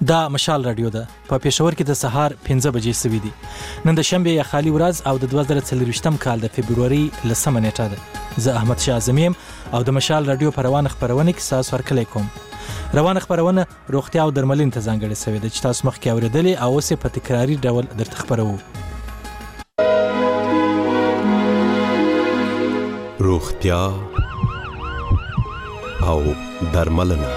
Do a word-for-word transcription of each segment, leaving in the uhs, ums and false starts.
دا مشال رادیو ده په پېښور کې د سهار پنځه بجې سوي دي. نن د شنبه یا خالي ورځ او د دوه زره څلرویشتم کال د فبروري لسمه نیټه ده. زه احمد شاه اعظمي او د مشال رادیو په روانه خپرونه کې تاسو ورکلې کوم. روانه خپرونه روغتیا او درملنې ته ځانګړې شوې ده چې تاسو مخکې اورېدلې او اوس په تکراري ډول درته خپروو. روغتیا او درملنه.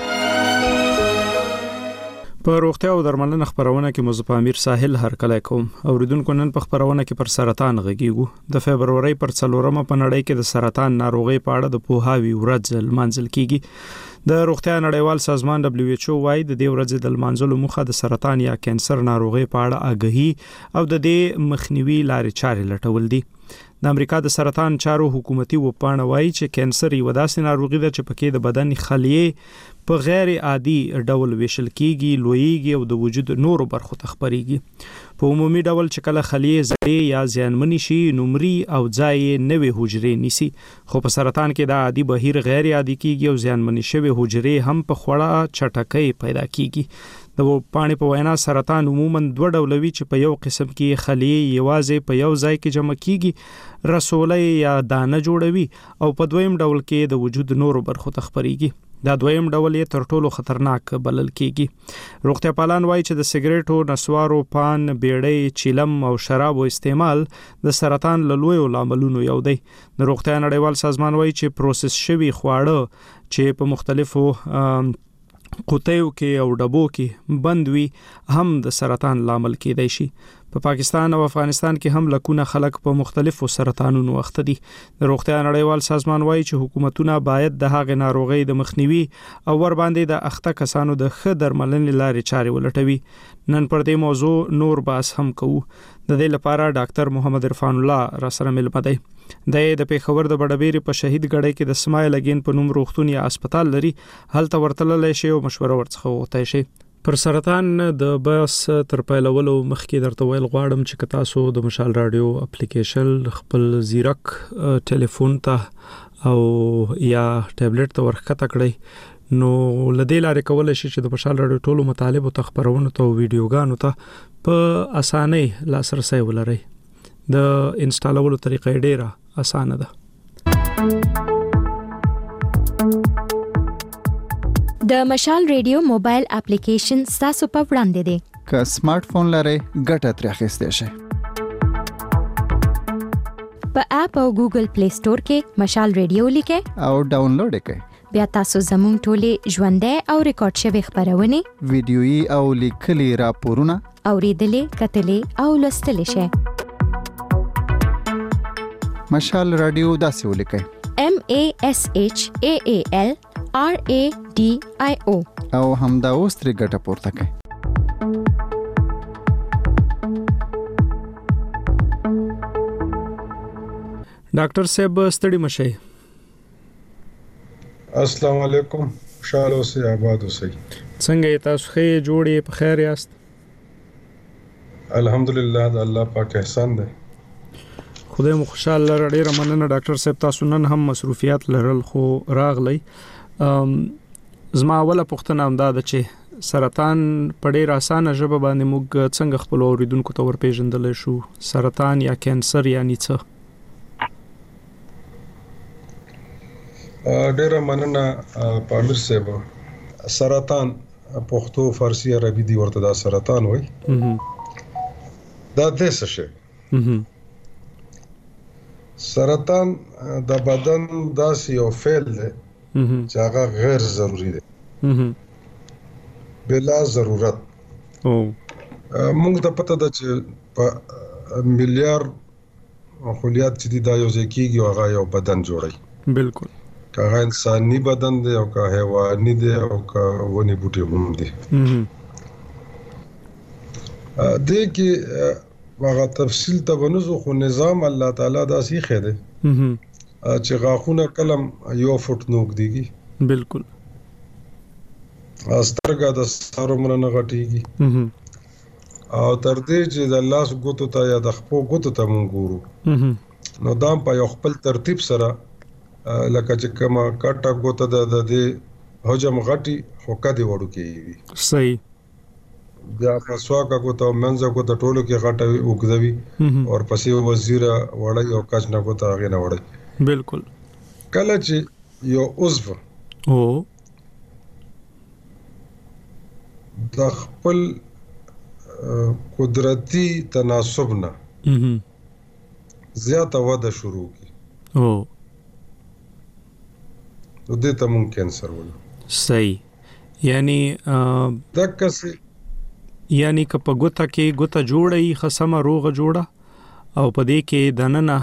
په روغتیا او درملنه خبرونه کې مزه امیر ساحل هرکلی کوم. اوریدونکو نن په خبرونه کې پر سرطان غږیږو. د فبروري پر څلورمه په نړۍ کې د سرطان ناروغي په اړه د پوهاوی ورځ لمانځل کیږي. د روغتیا نړیوال سازمان دبليو ایچ او وايي د دې ورځې د لمانځلو موخه د سرطان یا کانسر ناروغي په اړه آګاهي او د دې مخنیوي لارې چارې لټول دي. د امریکا د سرطان چارو حکومتي وپاڼه وايي چې کانسر یو داسې ناروغي ده چې پکې د بدن خلیې په غیر عادي ډول ویشل کیږي، لویږي او د وجود نورو برخو ته خپريږي. په عمومي ډول چې کله خلیې زړې یا زیانمنې شي نمرې او ځای نوې حجرې نیسي، خو په سرطان کې د عادي بهیر غیر عادي کیږي او زیانمنې شوی حجرې هم په خوړه چټکۍ پیدا کیږي. د پاڼې په وینا سرطان عموما دوه ډولوي چې په یو قسم کې خلیې یوازې په یو ځای کې جمع کیږي، رسولې یا دانه جوړوي، او په دویم ډول کې د وجود نورو برخو ته خپريږي. دا دویم ډول یې تر ټولو خطرناک بلل کیږي. روغتیا پالان وایي چې د سیګریټو، نسوارو، پان، بیړۍ، چیلم او شرابو استعمال د سرطان له لویو لاملونو یو دی. د روغتیا نړیوال سازمان وایي چې پروسس شوي خواړه چې په مختلفو قوتیو کې او ډبو کې بند وي هم د سرطان لامل کېدای شي. په پاکستان او افغانستان کې هم لکونه خلک په مختلفو سرطانونو اخته دي. د روغتیا نړیوال سازمان وایي چې حکومتونه باید د هغې ناروغۍ د مخنیوي او ور باندې د اخته کسانو د ښه درملنې لارې چارې ولټوي. نن پر دې موضوع نور بحث هم کوو. د دې لپاره ډاکټر محمد عرفان الله را سره ملمه دی. د پېښور د بډبېرې په شهید ګړی کې د سمایل اگین په نوم روغتون یا هسپتال لري. هلته ورتللی شي او مشوره ورڅخه وغوښتی شي. پر سرطان د بحث تر پیلولو مخکې درته ویل غواړم چې تاسو د مشال رادیو اپلیکیشن خپل زیرک ټلیفون ته او یا ټابلیټ ته ورښکته کړئ، نو لدې لارې کولای شي چې د مشال رادیو ټولو مطالبو ته خبرونو ته او ویډیوګانو ته په اسانۍ لاسرسی ولرئ. د انسټالولو طریقه ډیره اسانه ده. د مشال ریډیو موبایل اپلیکیشن ستاسو په وړاندې دی. که سمارټ فون لرئ ګټه ترې اخیستی شئ. په اپ او ګوګل پلی سٹور کې مشال ریډیو لیکئ او ډاونلوډ کړئ. بیا تاسو زموږ ټولې ژوندۍ او ریکارډ شوي خبرونه، ویډیويي او لیکلي راپورونه اوریدلې، کتلې او لوستلې شئ. مشال رادیو داسې ولیکئ: M A S H A A L R A D I O او همدا اوس ترې ګټه پورته کړئ. ډاکټر صاحب ستړي مشئ. السلام علیکم. خوشاله اوسئ، آباد اوسئ. څنګه تاسو ښه جوړې په خیر یاست؟ الحمدلله، د الله پاک احسان دی. خدای مو خوشاله لره. ډیره مننه ډاکټر صاحب، تاسو نن هم مصروفیات لرل خو راغلی. زما اوله پوښتنه همدا ده چې سرطان په ډیره اسانه ژبه باندې موږ څنګه خپل اوریدونکو ته ورپېژندلی شو؟ سرطان یا کانسر یعنی څه؟ ډیره مننه پامیر صاحب. سرطان پښتو، فارسی، عربي دی ورته دا سرطان وای. دا د څه شي؟ سرطان د بدن داسې یو فعل دی چې هغه غیر ضروری دی، بلا ضرورت. موږ ته پته ده چې په میلیارډ خلیات چې دي دا یو ځای کېږي او هغه یو بدن جوړوي. بالکل. که هغه انساني بدن دی او که حیواني دی او که ونې بوټي هم دي. دې کې هغه تفصیل ته ونوزو، خو نظام الله تعالی داسې ښه دی چې غاښونه کلم یو فوټ نه اوږدېږي. بالکل. سترګه د سر عمره نه غټېږي او تر دې چې د لاس ګوتو ته یا د خپو ګوتو ته مونږ ګورو نو دا په یو خپل ترتیب سره لکه چې کومه کټه ګوته د دې حجم غټي خو کدي وړو کېږي. صحیح. بیا مسواک کو ته منځ کو ته ټولو کې غټوي وګدوي او پسې وزیره وړي او کچ نه کو ته هغه نه وړي. بالکل. کله چې یو عضو او د خپل قدرتی تناسب نه زیاته وده شروع کی او نو دې ته مونږ کینسر وایو. صحیح. یعنی دغه څه یعنی که په ګوته کې ګوته جوړي خصمه روغه جوړه او په دې کې دننه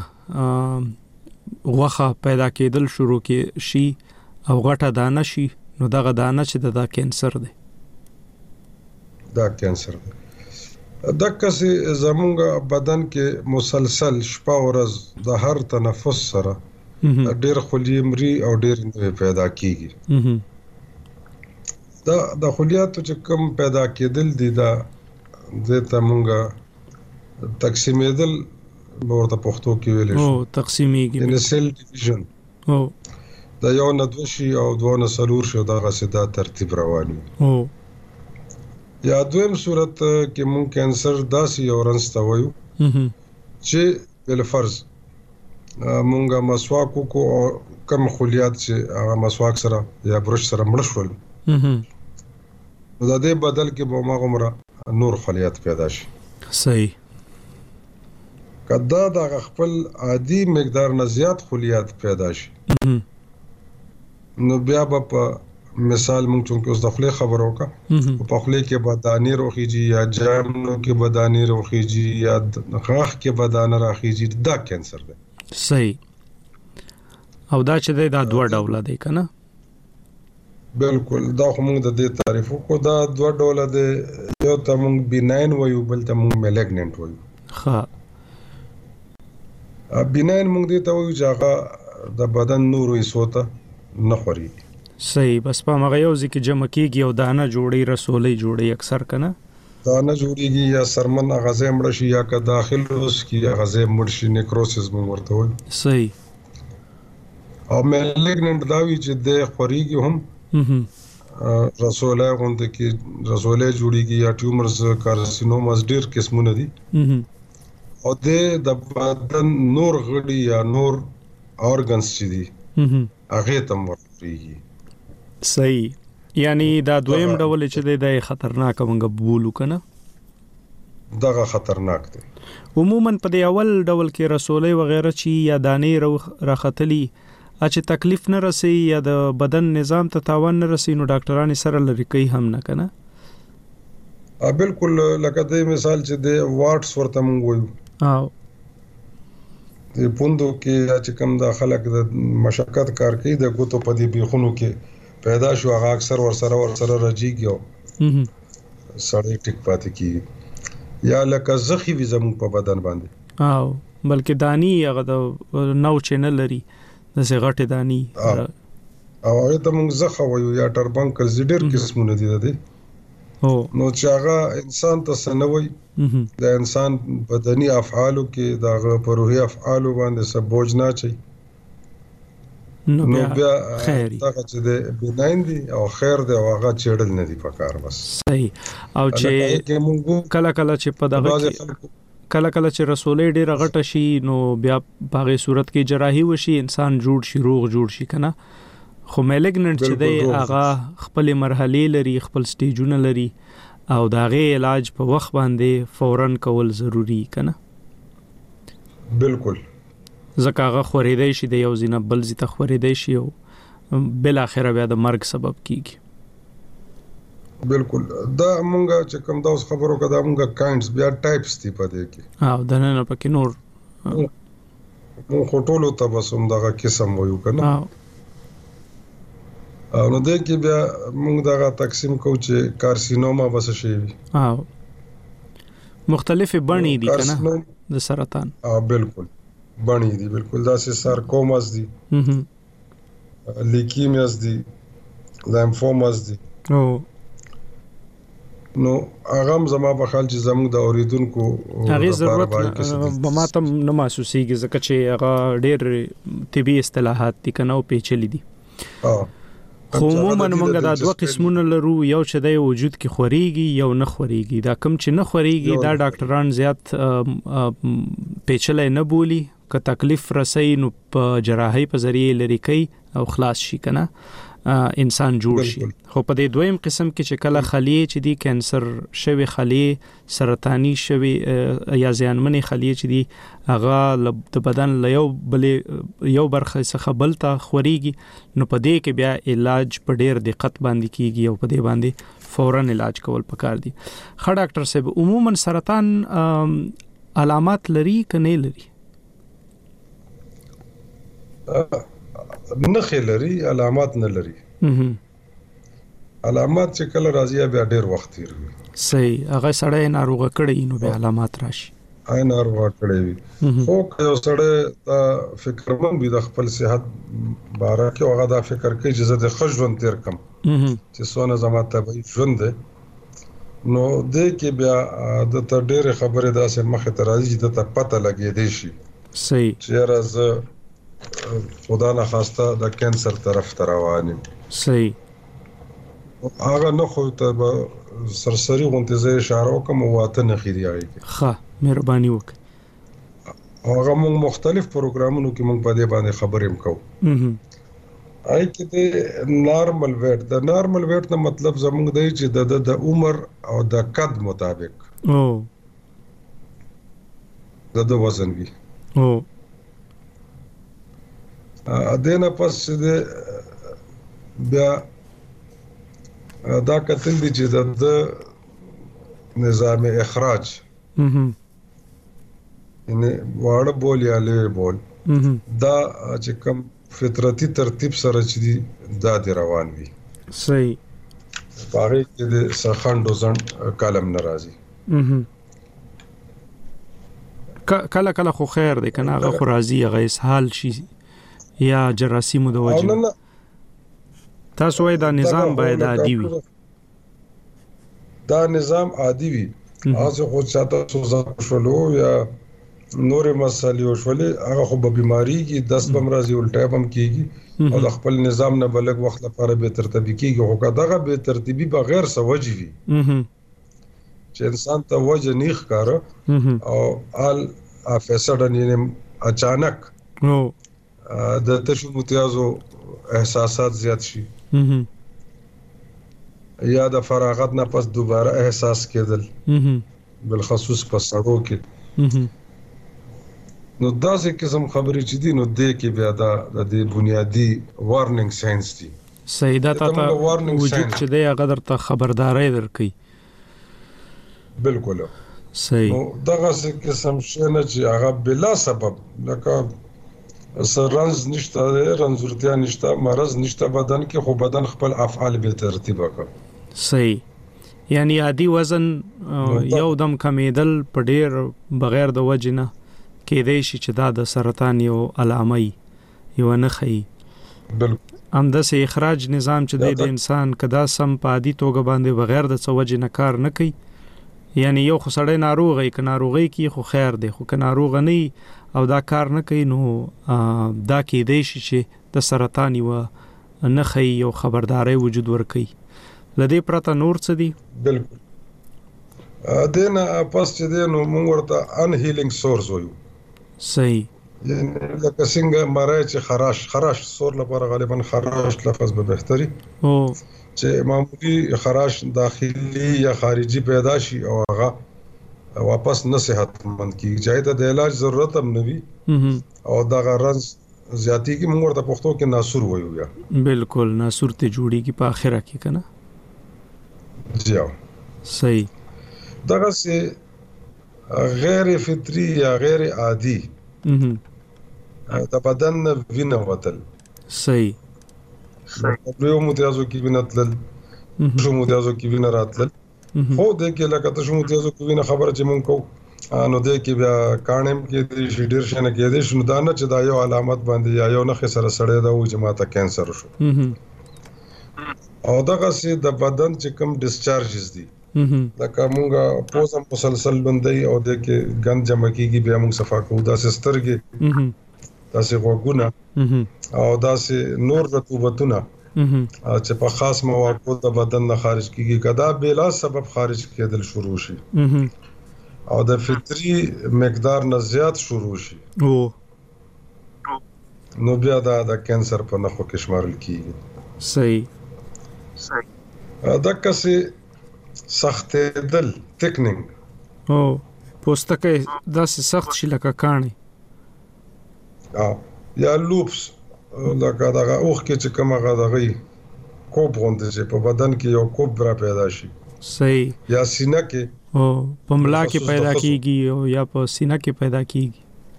غوخه پیدا کېدل شروع کې شي او غټه دانه شي نو دغه دانه چې د دا کینسر دی. دا کینسر دی. دغه څه زمونږ بدن کې مسلسل شپه ورځ د هر تنفس سره ډېر خلیمري او ډېر نوې پیدا کیږي. دا د خلیاتو چې کوم پیدا کېدل دي دا د تمونګه تقسیمېدل ورته پښتو کې ویل شي. او تقسیمېږي. ان سیل ډیویژن. او دا یو نه دوه شي او دوه نه څلور شي دغه سدا ترتیب روان وي. او یا دویم صورت کې مونږ کینسر داسې یو رنځ ته وایو چې بل فرض مونږه مسواک کو او کم خلیات چې هغه مسواک سره یا برش سره مړ شول نو د دې بدل کې به ما غمره نور خلیات پیدا شي. صحیح. کدا د خپل عادي مقدار نه زیات خلیات پیدا شي نو بیا به په مثال مونږ چونکه اوس د خپل خبرو کا په خپل کې به دانې روخیږي یا جامنو کې به دانې روخیږي یا غاښ کې به دانه راخیږي دا کینسر دی. صحیح. او دا چې دا دوه ډوله دی کنه. بالکل. دا خو موږ د دې تعریف کو دا دوه ډوله دی. یو ته موږ بیناین وایو بل ته موږ میلیګننت وایو. ها. بیناین موږ دې ته وایو چې هغه د بدن نورو حصو ته نه خوري. صحیح. بس په هغه یو ځکه جمع کیږي او دانه جوړي رسولې جوړي اکثر کنه. دانه جوړيږي یا سرمن غزه مړ شي یا که داخل اوس کی غزه مړ شي نیکروسس موږ ورته وایو. صحیح. او میلیګننت دا وی چې د خوريږي هم رسوله غونډه کې رسوله جوړیږي یا ټیومرز کارسینوماز ډیر قسمونه دي او د بدن نور غړي یا نور اورګنز چې دي هغه تم ورتيږي. صحیح. یعنی دا دویم ډول چې د خطرناک مونږ بولو کنه. دغه خطرناک دی. عموما په دی اول ډول کې رسولې وغیرہ چې یا دانې راختلی اچ تکلیف نه رسي یا د بدن نظام ته تاوان نه رسي نو ډاکټران سره لری کوي هم نه کنه. ا بالکل لکه د مثال چې د واټس ورته مونږ وایو. او د پوندو کې چې کوم د خلک د مشقت کار کوي د ګوتو په دی بيخونو کې پیدا شو هغه اکثر ور سره ور سره راځيږي او سړی ټیک پاتې کی یا لکه زخی وي زمو په بدن باندې. او بلکې دانی هغه د نو چینل لري د سیغټ دانی او هغه ته موږ زخه وایو یا ټربنکل زیډر قسمونه دي د او نو چې هغه انسان ته سنوي د انسان بدني افعالو کې دغه په روحي افعالو باندې څه بوج نه چي نو بیا خیر دا چې د بناین دي او خیر دی او هغه چېړل نه دي پکار بس. صحیح. او چې کله کله چې په دغه کله کله چې رسولې ډېر غټه شي نو بیا په صورت کې جراحي وشي انسان جوړ شي روغ جوړ شي کنه. خو میلیګننت چې دی هغه خپل مرحله لري خپل سټیجونه لري او داغه علاج په وخت باندې فورن کول ضروری کنه. بالکل. ځکه هغه خورېدای شي د یو ځینه بل ځای خورېدای شي او بل اخره بیا د مرګ سبب کیږي. بالکل. دا مونږه چې کوم دا اوس خبرو کده مونږه کاینډز بیا ټایپس دي په دې کې. او د نن په کې نور مو خټولو تبسم دغه قسم وایو کنه. او نو دې کې بیا مونږ دغه تقسیم کوو چې کارسینوما بس شي وي. او مختلفې بڼې دي کنه د سرطان. او بالکل بڼې دي بالکل دا سه سارکوماز دي لیکیمیاز دي لیمفوماز دي. او نو هغه زما په خیال چې زموږ د اوریدونکو هغه ضرورت به ماته نه محسوسيږي ځکه چې هغه ډېر طبي اصطلاحات دي کنه او پیچلي دي. ها خو عموما موږ دا دوه قسمونه لرو، یو چې د وجود کې خوريږي یو نه خوريږي. دا کم چې نه خوريږي دا ډاکټران زیات پیچلې نه بولی، که تکلیف رسي نو په جراحي په ذریعه لري کوي او خلاص شي کنه انسان جوړ شي. خو په دې دویم قسم کې چې کله خلیه چې دی کانسر شوی خلیه، سرطانی شوی یا زیانمنې خلیه چې دی هغه د بدن له یو بل یو برخه څخه بل ته خوريږي، نو په دې کې بیا علاج په ډېر دقت باندې کیږي او په دې باندې فوراً علاج کول پکار دي. ښه ډاکټر صاحب، عموما سرطان علامات لري که نه لري؟ نه لري، علامات نه لري. علامات چې کله راځي بیا ډېر وخت تیروي. صحیح، هغه سړی ناروغه کړي نو بیا علامات راشي. آی ناروغه کړي وي. خو که یو سړی فکرمند وي د خپل صحت باره کې، هغه دا فکر کوي چې زه د ښه ژوند تیر کړم چې څونه زما طبیعي ژوند دی، نو دې کې بیا د ته ډېرې خبرې داسې مخې ته راځي چې د ته پته لګېدی شي صحیح چې یاره زه خدا نه خواسته د کینسر طرف ته روان یم. صحیح. هغه نه خو ته به سرسري غونډې زه اشاره وکړم او واته نښې دي هغې کې. ښه مهرباني وکړئ. هغه موږ مختلف پروګرامونو کې موږ په دې باندې خبرې هم کوو. هغې کې د نارمل ویټ، د نارمل ویټ نه مطلب زموږ دی چې د د عمر او د قد مطابق او د د وزن وي. او دینه پس چې بیا دا کتل دي چې د نظام اخراج یعنی واړه بول یا لوی بول دا چې کوم فطرتي ترتیب سره چې دی دا دی روان وي. صحیح. هغې کې د سخنډو ځنډ کالم نه راځي. کله کله خو خیر دی که نه هغه خو راځي، هغه اسهال شي یا جراثیمو د وجه. تاسو وایي دا نظام باید عادي وي. دا نظام عادي وي. هغه خو چاته سوزا شولو یا نورې مسالې وشولې، هغه خو به بیماری کې دست بم راځي، الټا بم کیږي او د خپل نظام نه بلګ وخت لپاره به ترتیبي کیږي. خو که دغه به ترتیبي بغیر څه وجه وي چې انسان ته وجه نه ښکاره او آل افسډن یعنی اچانک د تشو متیازو احساسات زیات شي یا د فراغت نه پس دوباره احساس کېدل بالخصوص په سړو کې، نو داسې قسم خبرې چې دي نو دې کې بیا دا د بنیادی وارننګ ساينس دي. صحیح. دا ته وجود چې دی هغه درته خبرداري درکوي. بالکل صحیح. نو دغه قسم شي نه چې هغه بلا سبب لکه سرنز نشته، رنځورتیا نشته، مرض نشته بدن کې، خو بدن خپل افعال به ترتیب وکړي. صحیح. یعنی عادي وزن یو دم کمیدل په ډیر بغیر د وجه نه کېدای شي چې دا د سرطان یو علامه یو نه خي. بالکل. همداسې اخراج نظام چې د انسان کدا سم په عادي توګه باندې بغیر د څه وجه نه کار نه کوي، یعنی یو خو سړی ناروغ ای که ناروغی کې خو خیر دی، خو که ناروغ نه او دا کار نه کوي نو دا کېدای شي چې د سرطان یو نه خي یو خبرداري وجود ورکوي. لدې پرته نور څه دي؟ بالکل. دینه پس چې دی نو موږ ورته ان هیلینګ سورس وایو. صحیح. یعنی لکه څنګه مرای چې خراش خراش سور لپاره غالبا خراش لفظ به بهتري او چې معمولی خراش داخلي یا خارجي پیدا شي او هغه واپس نه صحتمند کیږي، چې د علاج ضرورت هم نه وي او دا غرض زیاتی کی موږ ورته پښتو کې ناسور وایو. یا بالکل ناسور ته جوړیږي په اخره کې کنه. جی صحیح. دغه سي غیر فطری یا غیر عادي د بدن وینه وتل. صحیح. یو متیازو کې وینه تلل، شو متیازو کې وینه راتلل، خو د کې لکه ته شو متیازو کې وینه خبره چې مونږ کو نو د کې بیا کانم کې د شیډر شنه کې د شنو دانه چې دا یو علامت باندې یا یو نخ سره سړی دا و چې ماته کینسر شو. او دغه سي د بدن چې کوم ډیسچارجز دي لکه مونږه پوزم مسلسل بندي او د کې ګند جمع کیږي، بیا مونږ صفا کوو، دا سترګې، دا سه غوګونه او دا سه نور رطوبتونه چې په خاص مواقعو د بدن نه خارج کیږي کدا بلا سبب خارج کېدل شروع شي او د فطري مقدار نه زیات شروع شي او نو بیا دا د کانسر په نخو کې شمارل کیږي صحیح صحیح دا کسي سخت دل تکنینګ او پوستکه داسې سخت شي لکه کاڼي او یا لوپس لکه دا اوخ کې چې کومه غدغي کوب غونډه چې په بدن کې یو کوب را پیدا شي صحیح یا سینه کې او په ملا کې پیدا کیږي او یا په سینه کې پیدا کیږي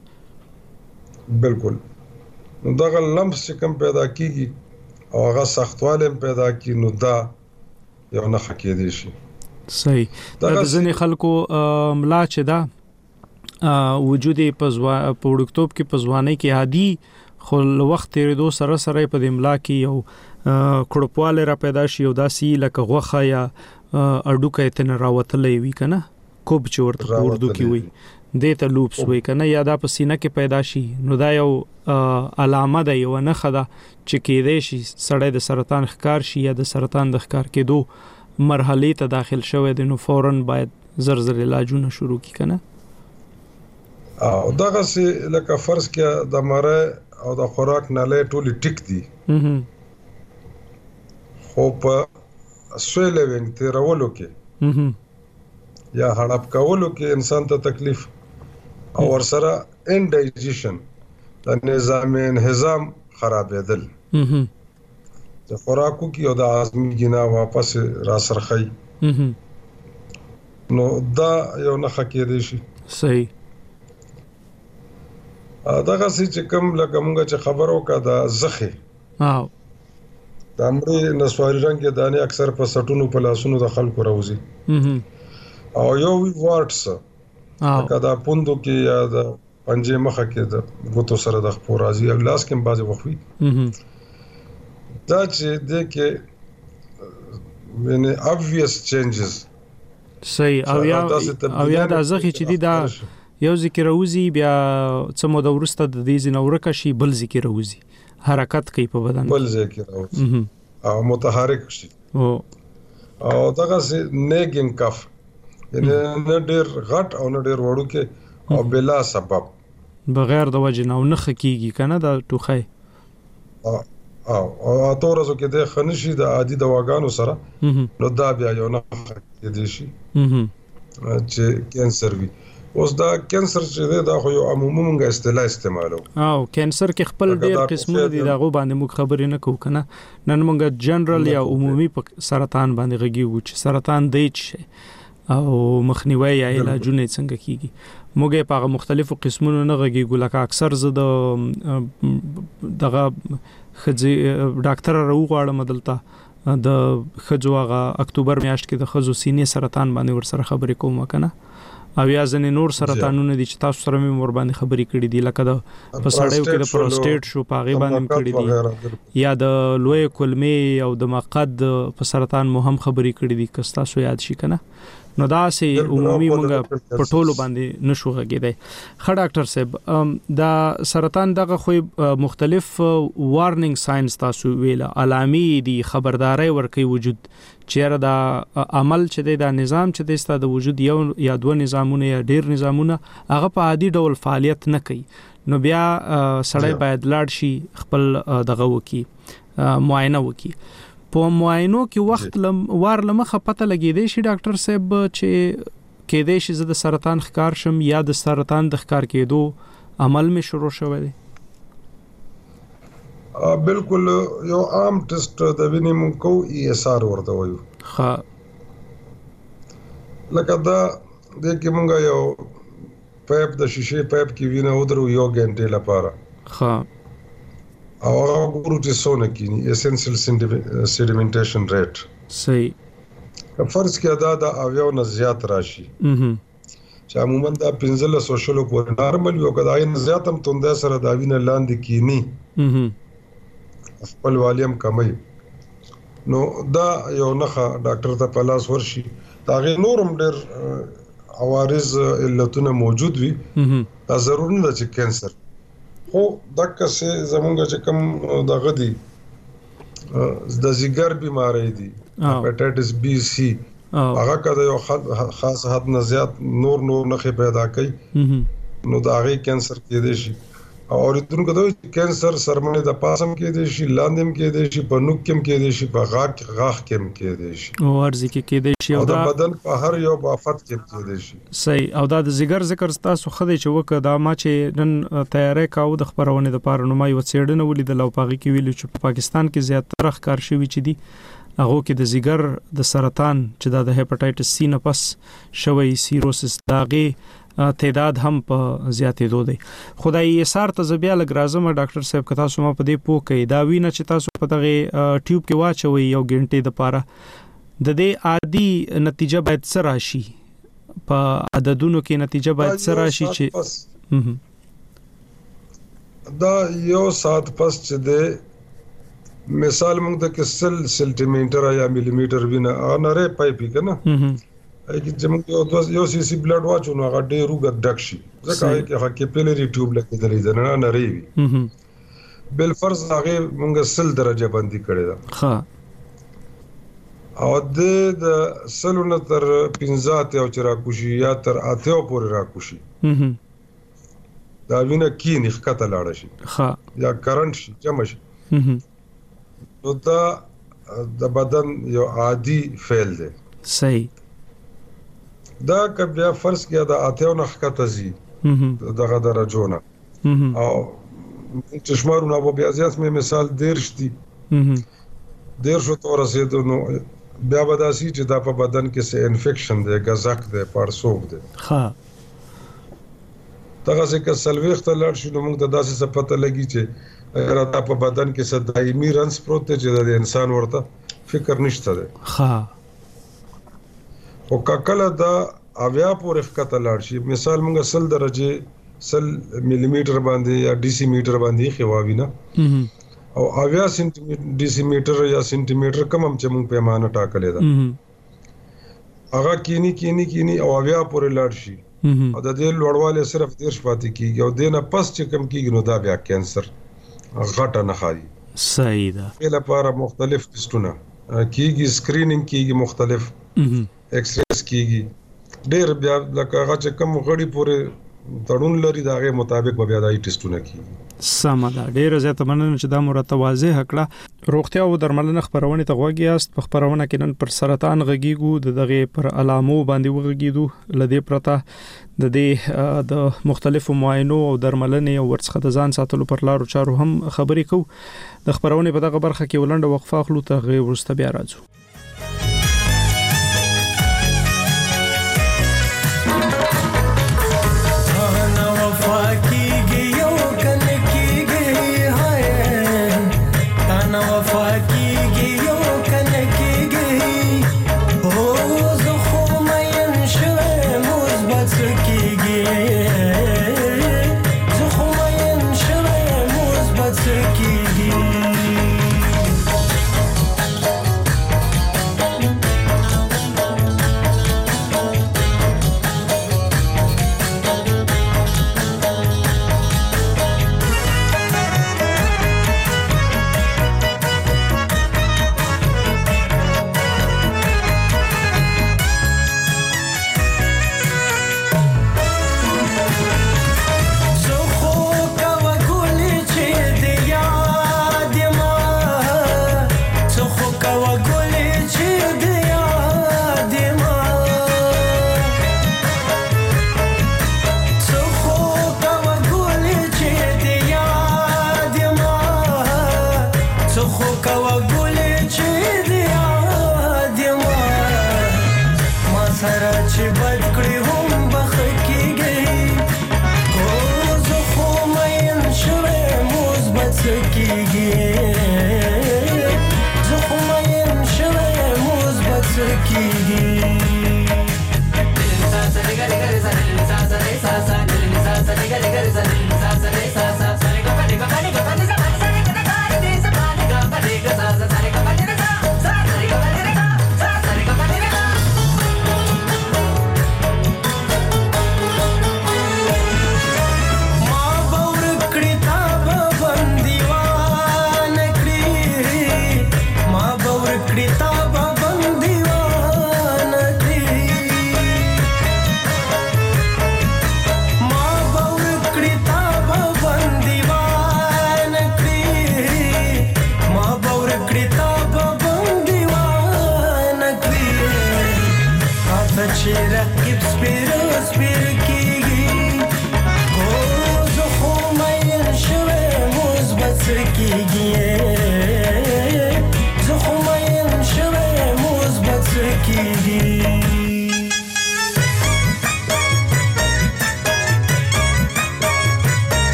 بالکل نو دا لمس چې کوم پیدا کیږي او هغه سختواله پیدا کی نو دا یو نه خکې دي شي صحیح دا ځنې خلکو ملا چې دا وجودي په وړکتوب کې په ځوانۍ کې عادي خو وخت تیریدو سره سره په املا کې یو کړپواله را پیدا شي او داسي لکه غوخه یا اډوکه تن راوتلې وي کنه کوب چې ورته اردو کې وي د ته لوپس وي کنه یا دا په سینه کې پیدا شي نو دا یو علامه ده یو نه خدا چې کېدې شي سړی د سرطان ښکار شي یا د سرطان د ښکار کېدو مرحله ته داخل شوی دی نو فورن باید زر زر علاجونه شروع کی کنه او دغه سي لکه فرض کې د مره او د خوراک نه ټولي ټیک دي خو په سویل وینته راولو کې یا هړپ کولو کې انسان ته تکلیف او ورسره انډایجیشن د نظام انهضام خرابېدل د خوراکو کې او د هاضمې جنا واپس را سرخی نو دا یو نه خکېدې شي صحیح دغه سي چې کوم لکه مونږ چې خبرو کا دا زخه او د امري نسواري رنگ کې دانه اکثر په سټونو په لاسونو د خلکو راوځي او یو وی وارټس او دا پوندو کې یا د پنجې مخه کې د غوتو سره د خپور راځي او لاس کې بعضي وخوي دا چې د کې مینه obvious changes صحیح او یا او یا د زخه چې دی دا یو ذکر اوزی بیا څه مو د ورسته د دې زنورکه شي بل ذکر اوزی حرکت کوي په بدن بل ذکر اوزی او متحرک شي او او دغه سي نیګینګ کف یعنی نه ډیر غټ او نه ډیر وړو کې او بلا سبب بغیر د وجه نه نه خکېږي کنه دا ټوخه او او تورزو کې د خنشي د عادي دواګانو سره نو دا بیا یو نه خکېږي شي چې کینسر وي اوس دا کینسر چې دی دا خو یو عمومي مونږه اصطلاح استعمالو او کینسر کې خپل ډیر قسمونه دي داغه باندې موږ خبرې نه کوو کنه نن مونږه جنرال یا عمومي سرطان باندې غږیږو چې سرطان دی چې او مخنیوي یا علاجونه څنګه کیږي موږ په مختلفو قسمونو نه غږیږو لکه اکثر زه د دغه خځې ډاکټر راوغواړم دلته د خځو هغه اکتوبر میاشت کې د خځو سینې سرطان باندې ور سره خبرې کوم کنه او یا ځنې نور سرطانونه دي چې تاسو سره مې ور باندې خبرې کړې دي لکه د په سړیو کې د پروستیټ شو پاغي باندې کړې دي یا د لوی کولمې او د مقعد په سرطان مو هم خبرې کړې دي که تاسو یاد شي کنه نو دا سي عمومي مونږه پټولو باندې نشو غږیدای خ ډاکټر صاحب دا سرطان دغه خو مختلف وارنینګ ساينز تاسو ویله علامي دي خبرداري ورکي وجود چیرې دا عمل چې دا نظام چې د ستاسو د وجود یو یا دوه نظامونه یا ډیر نظامونه هغه په عادي ډول فعالیت نه کوي نو بیا سړی باید لاړ شي خپل دغه وکي معاینه وکي په معاینو کې وخت لم وار لمخه پته لګیدې شي ډاکټر صاحب چې کېدې شي د سرطان ښکار شم یا د سرطان د ښکار کېدو عمل می شروع شوی دی بالکل یو عام ټیسټ د وینې مونږ کو ای اس آر ورته وایو ها لکه دا د کې مونږ یو پایپ د شیشې پایپ کې وینه ودرو یو غنټه لپاره ها او هغه ګورو چې څونه کینی اسنشل سیډیمنټیشن ریټ صحیح فرض کې دا د اویو نه زیات راشي چې عموما دا پنځله سوشل کو نارمل یو کدا یې زیات هم توند سره دا وینه لاندې کینی خپل والیم کمای نو دا یو نخا ډاکټر ته پلاس ورشي دا غي نورم ډیر عوارض علتونه موجود وي دا ضروري نه چې کینسر خو دغه څه زمونږ چې کوم دغه دي د زیګر بیماری دي هپاتایټس بی سی هغه کده یو خاص حد نه زیات نور نور نه پیدا کوي نو دا هغه کینسر کې دي شي او اوریدونکو دا کینسر سرمنه د پاسم کې دي شي لاندم کې دي شي په نوک کې دي شي په غاښ غاښ کې کې دي شي او ارزي کې کې دي شي او د بدن په هر یو بافت کې کې دي شي صحیح او دا د زیګر ذکر تاسو خدای چې وکړه دا ما چې نن تیارې کاوه د خبرونه د پاره نو ما یو څېړنه ولیدل او پاغي کې ویل چې په پاکستان کې زیاتره ښکار شوی چې دي هغه کې د زیګر د سرطان چې د هپاتایټس سی نه پس شوی سیروسس داغه تعداد هم په زیاتېدو دی خدای یې سار ته زبیا لګ راځم ډاکټر صاحب کتا سم په دې پوه کې دا وینه چې تاسو په دغه ټیوب کې واچوي یو غنټې د پاره د دې عادي نتیجه باید سره شي په عددونو کې نتیجه باید سره شي چې دا یو سات پس چې د مثال موږ ته کې سل سنټي میټر یا ملي میټر وینه انره پایپی کنه اې چې موږ یو دوه یو سی سی بلډ واچو نو هغه ډېر وګ ډک شي ځکه چې هغه کیپلری ټیوب لکه درې نه نه ریوي بل فرض هغه موږ سل درجه باندې کړی دا ها او د سلونه تر پنځه ته او چر راکوشي یا تر اته پورې راکوشي دا وینه کې نه ښکته لاړ شي ها یا کرنٹ شي جمع شي نو دا د بدن یو عادي فعل دی صحیح دا که بیا فرض کیا دا اته نه ښکته زی دغه درجونه او چشمارونه په بیا ځاس مې مثال دیرش دي دیر شو تور رسیدو نو بیا بداسي چې دا په بدن کې څه انفیکشن دی غزاک دی پارسوب دی ها دغه څه سلويخ ته لړ شو نو موږ د داسې څه پته لګي چې اگر دا په بدن کې څه دایمي رنس پروت دی چې د انسان ورته فکر نشته دی ها او کله دا اویا پورې ښکته لاړ شي مثال موږ سل درجه سل ملي میټر باندې یا ډي سي میټر باندې خواوي نه او اویا سنټي میټر ډي سي میټر یا سنټي میټر کوم چې موږ پیمانه ټاکلې ده هغه کینی کینی کینی او اویا پورې لاړ شي او د دې لوړواله صرف ډیر شپاتې کیږي او دینه پس چې کم کیږي نو دا بیا کینسر غټه نه خالي صحیح ده په لپاره مختلف ټیسټونه کیږي سکرینینګ کیږي مختلف ایکس ریز کیږي ډیر بیا لکه هغه چې کم غړي پورې تړون لري داغه مطابق بیا دای ټیسټونه کیږي سم ده ډیر زیات مننه چې دا مرته واضح کړه روغتیا او درملنه خبرونه ته غوږیاست په خبرونه کې نن پر سرطان غږیږو دغه پر علامو باندې وغږیدو لدی پرته د دې د مختلفو معاینو او درملنې او ورڅخه د ځان ساتلو پر لارو چارو هم خبرې کوو د خبرونه په دغه برخه کې ولنډه وقفه اخلو ته غي ورسته بیا راځو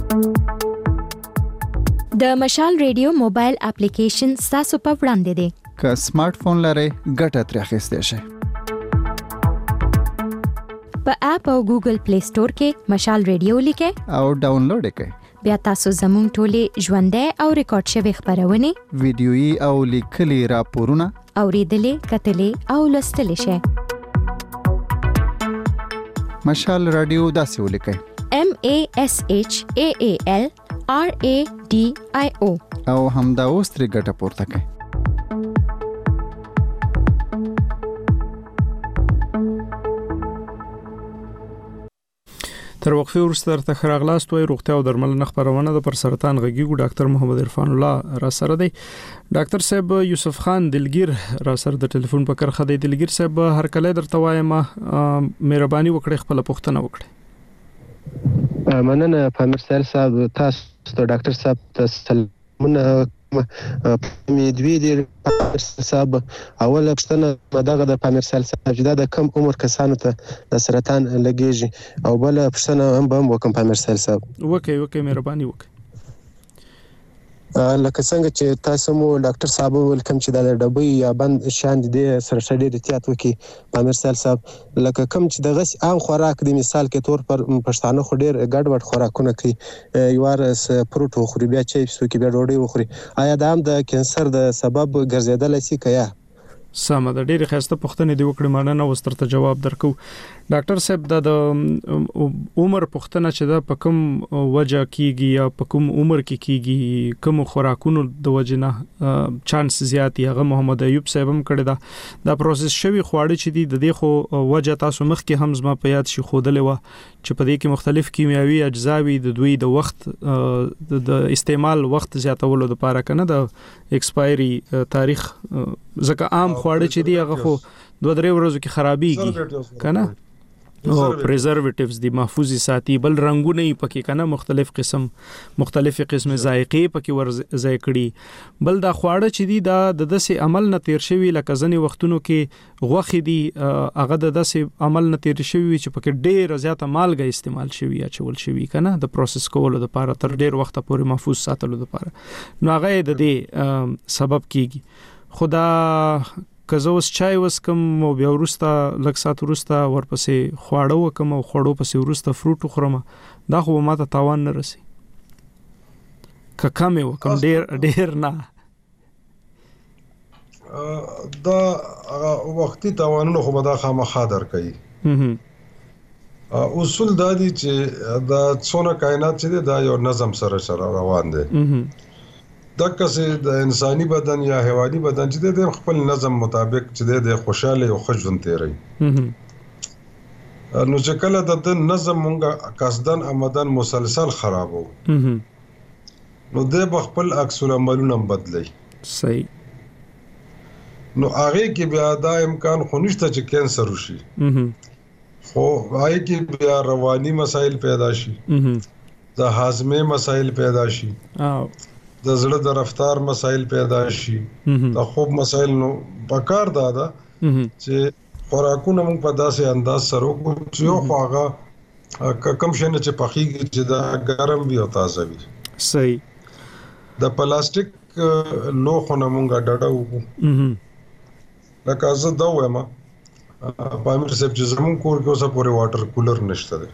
د مشال ریډیو موبایل اپلیکیشن تاسو په وړاندې دی. که سمارټ فون لرئ ګټه ترې اخیستی شئ. په اپ او ګوګل پلی سٹور کې مشال ریډیو لیکئ او ډاونلوډ یې کړئ. بیا تاسو زموږ ټولې ژوندۍ او ریکارډ شوي خپرونې، ویډیويي او لیکلي راپورونه اورېدلې، کتلې او لوستلی شئ. مشال رادیو داسې ولیکئ: M A S H A A L R A D I O او همدا اوس ترې ګټه پورته کړئ. تر وقفه وروسته درته ښه راغلاست وایي. روغتیا او درملنه خپرونه د پر سرطان غږیږو ډاکټر محمد عرفان الله را سره دی. ډاکټر صاحب یوسف خان دلګیر را سره د ټلیفون په کرخه دی. دلګیر صاحب هر کله درته وایم مهرباني وکړئ خپل پوښتنه وکړئ. مننه پامیر سهیل صاحب، تاسو ته ډاکټر صاحب سلامونه. مې دوی دي صاحب، اوله پوښتنه دغه د پامیر سهیل صاحب چې دا د کم عمر کسانو ته د سرطان لګیږي، او بل پوښتنه هم به وکم پامیر سهیل صاحب. وکي وکي مهرباني وکړئ. لکه څنګه چې تاسو مو ډاکټر صاحب ولکم چې د ډبې یا بند شان دي سره شډې د احتیاط وکي پامیر سهیل صاحب. لکه کم چې دغه عام خوراک د مثال کې تور پر پښتانه خو ډیر ګډوډ خوراکونه کوي، یوار فروټ خوري، بیا چپس وکي، بیا ډوډۍ وخوري. آیا دا هم د کانسر د سبب ګرځیدلی شي که یا؟ سمه ده، ډېرې ښایسته پوښتنې دې وکړې، مننه. اوس درته جواب درکو. ډاکټر صاحب دا د عمر پوښتنه چې دا په کوم وجه کیږي یا په کوم عمر کې کیږي، کوم خوراکونو د وجې نه چانس زیات دی، هغه محمد ایوب صاحب هم کړی دا دا پروسس شوي خواړه چې دي د دې خو وجه تاسو مخکې هم زما په یاد شي ښودلې وه چې په دې کې مختلف کیمیاوي اجزاوي د دوی د وخت د استعمال وخت زیاتولو لپاره کنه د ایکسپایری تاریخ، ځکه عام خواړه چې دی هغه خو دوه درې ورځو کې خرابېږي کنه، او پریزرویټیوز دی محفوظ ساتي، بل رنگونه یې پکې کنه مختلف قسم مختلف قسم ذائقې پکې ور ځای کړي. بل دا خواړه چې دی دا د داسې عمل نه تیر شوی، لکه ځنې وختونو کې غوښې دي هغه د داسې عمل نه تیر شوی چې پکې ډېر زیاته مالګه استعمال شوی یا چول شوی کنه د پروسس کولو لپاره تر ډېر وخت پورې محفوظ ساتلو لپاره، نو هغه د دې سبب کیږي. خدا که زه اوس چای وسکم او بیا وروسته لږ ساعت وروسته ورپسې خواړه وکم او خوړو پسې وروسته فروټ وخورم، دا خو به ماته تاوان نه رسي. که کم یې وکم ډېر ډېر نه، دا وختي تاوانونه خو به دا خامخا درکوي. اصول دا دي چې دا څونه کائنات چې دی دا یو نظم سره سره روان دی. دغه څه د انساني بدن یا حیواني بدن چې د خپل نظم مطابق چې د خوشاله او ښه ژوند تیري. نو چې کله د نظم مونږه قصدن آمدن مسلسل خرابو، نو د خپل عکس العملونه بدلی. صحیح. نو هغه کې بیا دا امکان خو نشته چې کینسر وشي، خو هغه کې بیا رواني مسایل پیدا شي، د هاضمه مسایل پیدا شي، د زړه د رفتار مسایل پیدا شي، د خوب مسایل. نو پکار دا ده چې خوراکونه موږ په داسې انداز سره وکړو چې یو خو هغه کم شي نه چې پخېږي چې دا ګرم وي او تازه وي. صحیح. د پلاستیک لوښونه موږ ډډه وکړو. لکه زه دا وایم پامیر صاحب چې زموږ کور کې اوسه پورې واټر کولر نشته دی،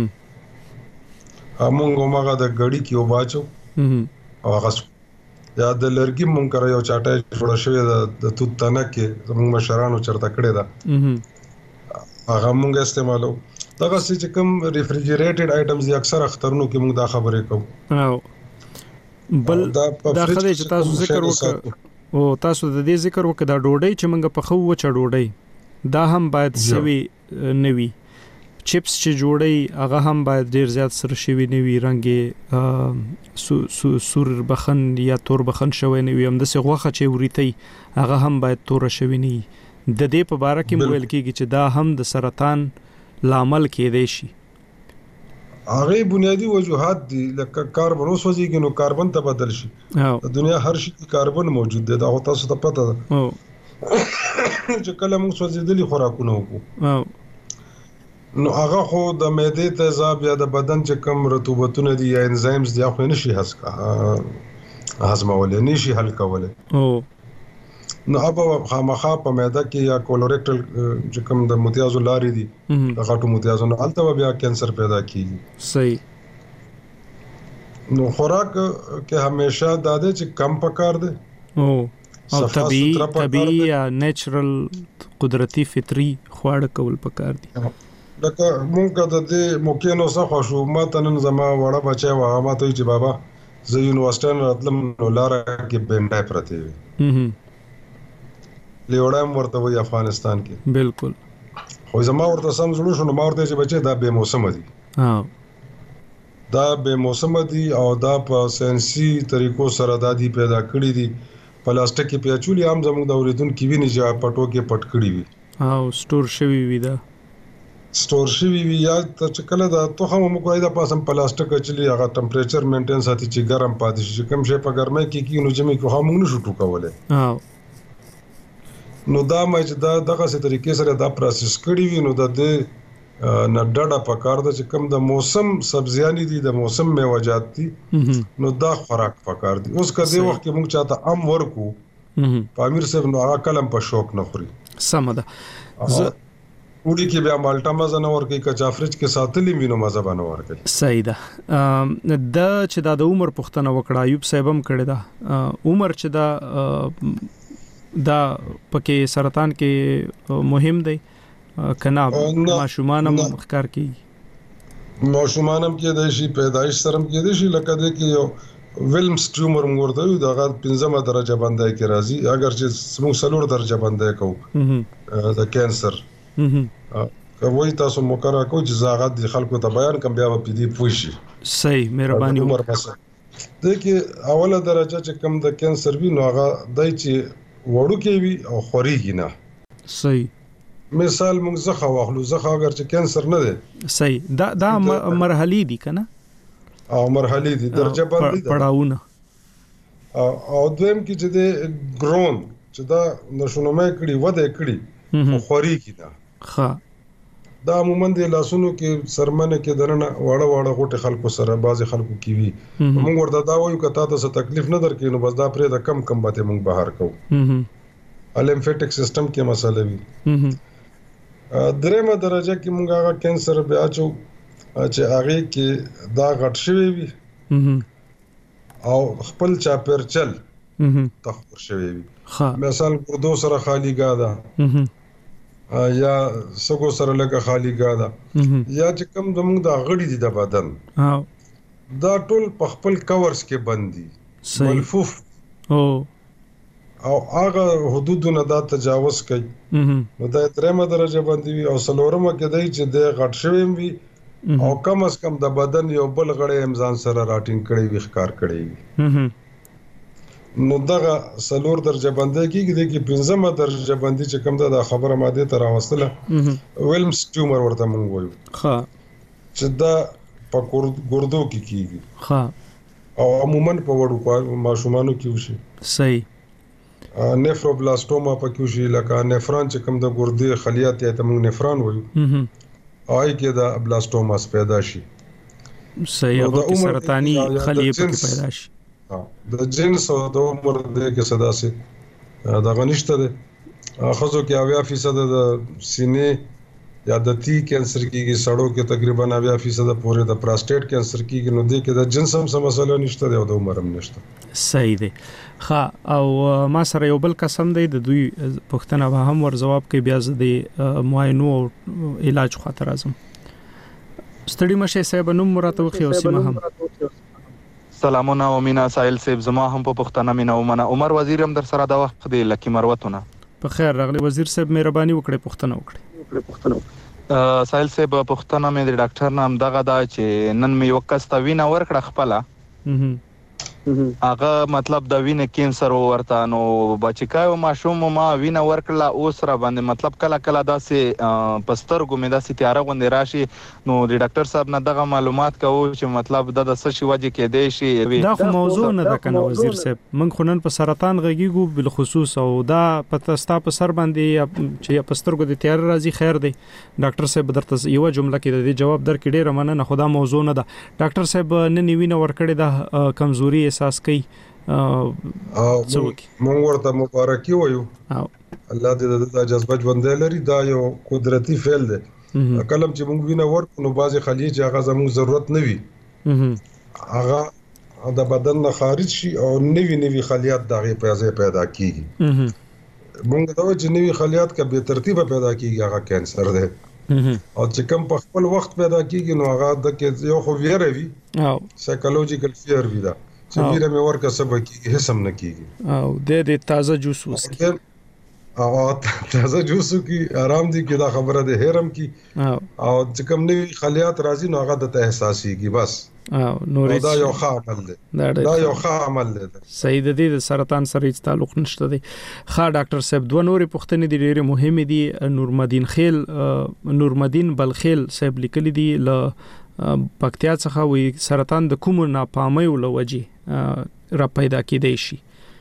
موږ هماغه د ګړي کې وباچو او هغه یا د لرګي مونږ کرا یو چاټه جوړه شوې ده د توت تنه کې زموږ مشرانو چرته کړې ده، هغه مونږ استعمالو. دغه چې کوم ریفریجریټډ آیټمز دي اکثر اخترونو کې مونږ دا خبرې کوو. او بل دا خدای چې تاسو ذکر وکړ او تاسو د دې ذکر وکړ دا ډوډۍ چې مونږ په خو وچه ډوډۍ دا هم باید سوي نوي، چپس چې جوړي هغه هم باید ډیر زیات سره شوی نه وي، رنګي سور بخن یا تور بخن شوی نه وي، هم د څه غوخه چې وريتي هغه هم باید تور شوی نه وي. د دې په اړه کې ویل کېږي چې دا هم د سرطان لامل کېدای شي. هغه بنیادی وجوهات دي، لکه کاربن وسوځيږي نو کاربن ته بدل شي. د دنیا هر شي کې کاربن موجود دی، دا تاسو ته پته ده. چې کله موږ سوځېدلي خوراکونه وکړو نو هغه خو د معدې تیزاب یا د بدن چې کم رطوبتونه دي یا انزایمز دي خو نشي هضمولای، نشي حل کولای. او نو اب خامخا په معده کې یا کولوریکټل چې کوم د متیازو لارې دي د غټو متیازو نه الته بیا کینسر پیدا کیږي. صحیح. نو خوراک کې همیشه د دې چې کم پکار دی او او طبيعي طبيعي یا نیچرل قدرتي فطري خواړه کول پکار دي. لکه مونږ د دې موقع نو څه خوشو ما تنن زما وړه بچا و ما ته چې بابا زه یونیورسيټي راتلم نو لاره کې بنډای پرته وي. هم لیوړم ورته وی افغانستان کې بالکل. خو زما ورته سم زړه شو نو ما ورته چې بچي دا به موسم دي. ها دا به موسم دي او دا په ساينسي طریقو سره د دې پیدا کړی دي. پلاستیک په چولي عام زموږ د اوریدونکو کې ویني چې پټو کې پټ کړی وي او سٹور شوی وي دا سٹور شوی وي یا چې کله دا توخه مو کوي دا پاسم پلاستیک چلی هغه ټمپریچر مینټین ساتي چې ګرم پاتې شي کوم شي په ګرمۍ کې کې نو جمع کوه موږ نشو ټوکولای. ها نو دا مې دا دغه څه طریقې سره دا پروسس کړی وي نو د دې نه ډډه پکار ده چې کوم د موسم سبزیانی دي د موسم میوه‌جات دي نو دا خوراک پکار دي. اوس کدی وخت کې موږ چاته ام ورکو پامیر صاحب نو هغه کلم په شوق نه خوري. سم ده. وړي کې بیا مالټا مزه نه ورکي کچا فرج کې ساتلې وینو مزه باندې ورکي. صحیح ده. د چې د عمر پښتنه وکړه ایوب صاحب هم کړی دا عمر چې دا دا پکې سرطان کې مهم دی کنا ماشومان هم مخکار کی ماشومان هم کې د شي پیدایش سره کې د شي لکه د کې یو ویلمز ټیومر موږ ته دا غا پنځمه درجه باندې کې راځي اگر چې موږ څلور درجه باندې کوو د کانسر کوي تاسو مقرره کوئ چې زاغت د خلکو ته بیان کوم بیا په دې پوښي. صحیح مهرباني عمر بس د کې اوله درجه چې کم د کانسر وی نو هغه دای چې وړو کې وي او خوريږي نه. صحیح. مثال موږ زخه واخلو زخه اگر چې کانسر نه دی صحیح دا دا مرحلي دي کنه او مرحلي دي درجه باندې پړاوونه او دویم کې چې د ګرون چې دا نشونمه کړي وده کړي خو خوري کی دا ها دا عموما د لاسونو کې سرمنه کې درنه واړه واړه غوټه خلکو سره بعضي خلکو کې وي موږ ورته دا وایو کته تاسو تکلیف نه درکې نو بس دا پرې د کم کم باته موږ بهر کوو لیمفیټک سیستم کې مسله وي. درېمه درجه کې موږ هغه کانسر بیا چو چې هغه کې دا غټ شوی وي او خپل چاپرچل تخور شوی وي. مثال ګردو سره خالی گاده یا سګو سره لکه خالی گاده یا چې کوم زموږ د غړي دي د بدن دا ټول په خپل کورس کې بندي ملفوف او او هغه حدودونه دا تجاوز کوي نو دا ترمه درجه باندې وي او سلورمه کې دی چې د غټ شوی وي او کم از کم د بدن یو بل غړی امزان سره راټینګ کړي وي ښکار کړي وي نو دا سلور درجه باندې کېږي چې پنځمه درجه باندې چې کم دا خبره ماده تر واستله ویلمز ټیومر ورته مونږ وایو ها چې دا په ګردو کې کېږي ها او عموما په وړو ماشومانو کې وشي. صحیح. نیفروبلاستوما پکې شي لکه نفران چې کوم د ګردې خلیات ته موږ نفران وایو آی کې دا بلاستوماس پیدا شي. صحیح. هغه سرطانی خلیه پکې پیدا شي د جنس او د عمر د کې صدا سي دا غنښت ده خزو کې اویا فیصد د سینې یا د تی کانسر کېږي سړو کې تقریبا اویا فیصد پورې د پروستات کانسر کېږي نو د کې د جنس هم څه مسله نشته او د عمر هم نشته. صحیح دی. ها او ما سره یو بل قسم دی د دوی پښتنه به هم ور جواب کوي بیا د معاینو او علاج خاطر اعظم ستړي مشه صاحب نوم مراتب خو سیمه هم سلامونه او مینا سایل صاحب زما هم په پښتنه مینا ومنه عمر وزیر هم در سره دا وخت دی لکی مروتونه په خیر راغلی وزیر صاحب مهرباني وکړئ پښتنه وکړئ پښتنه سایل صاحب پښتنه مې د ډاکټر نام دغه دا چې نن مې وکست وینا ورکړه خپل هغه مطلب د وینې کینسر ورته نو بچکایو ماشوم ما وینه ورکړه اوس را باندې مطلب کله کله داسې پستر ګمې داسې تیاره غوندې راشي نو د ډاکټر صاحب نه دغه معلومات کوو چې مطلب د څه شي وجه کېدای شي. دا خو موضوع نه ده کنه وزیر صاحب، موږ خو نن په سرطان غږیږو بل خصوص او دا پته ستا په سر باندې چې پسترګو د تیاره راځي خیر دی. ډاکټر صاحب درته یو جمله کې د جواب درکې ډیره مننه، خدا موضوع نه ده. ډاکټر صاحب نن وینه ورکړې ده کمزوري احساس کوي او مونږ ورته مبارکي وایو، الله دې د جذبه ژوندۍ لري، دا یو قدرتي فعل دی. کلم چې مونږ وینه ورکو نو بعضې خلیې چې هغه زموږ ضرورت نه وي هغه د بدن نه خارج شي او نوي نوي خلیات د هغې په ځای پیدا کېږي. مونږ ته وایو چې نوي خلیات که بې ترتیبه پیدا کېږي هغه کینسر دی، او چې کوم په خپل وخت پیدا کېږي نو هغه د کې یو خو ویره وي، سایکولوژیکل فیر وي، دا چې ویره مې ورکه څه به کېږي هېڅ هم نه کېږي، او د دې تازه جوس وڅښي او تازه جوس وکړي آرام دي کې دا خبره ده هرم کی او چې کوم نوي خلیات راځي نو هغه د احساسيږي بس. او دا یو ښه عمل دی، دا یو ښه عمل دی. صحیح د دې سرطان سره هیڅ تعلق نشته دی. ښه ډاکټر صاحب دوه نورې پوښتنې دي ډېرې مهمې دي. نورمدین خیل نورمدین بلخیل صاحب لیکلي دي له پکتیا څخه وي سرطان د کوم ناپامۍ له وجې را پیدا کېدای شي.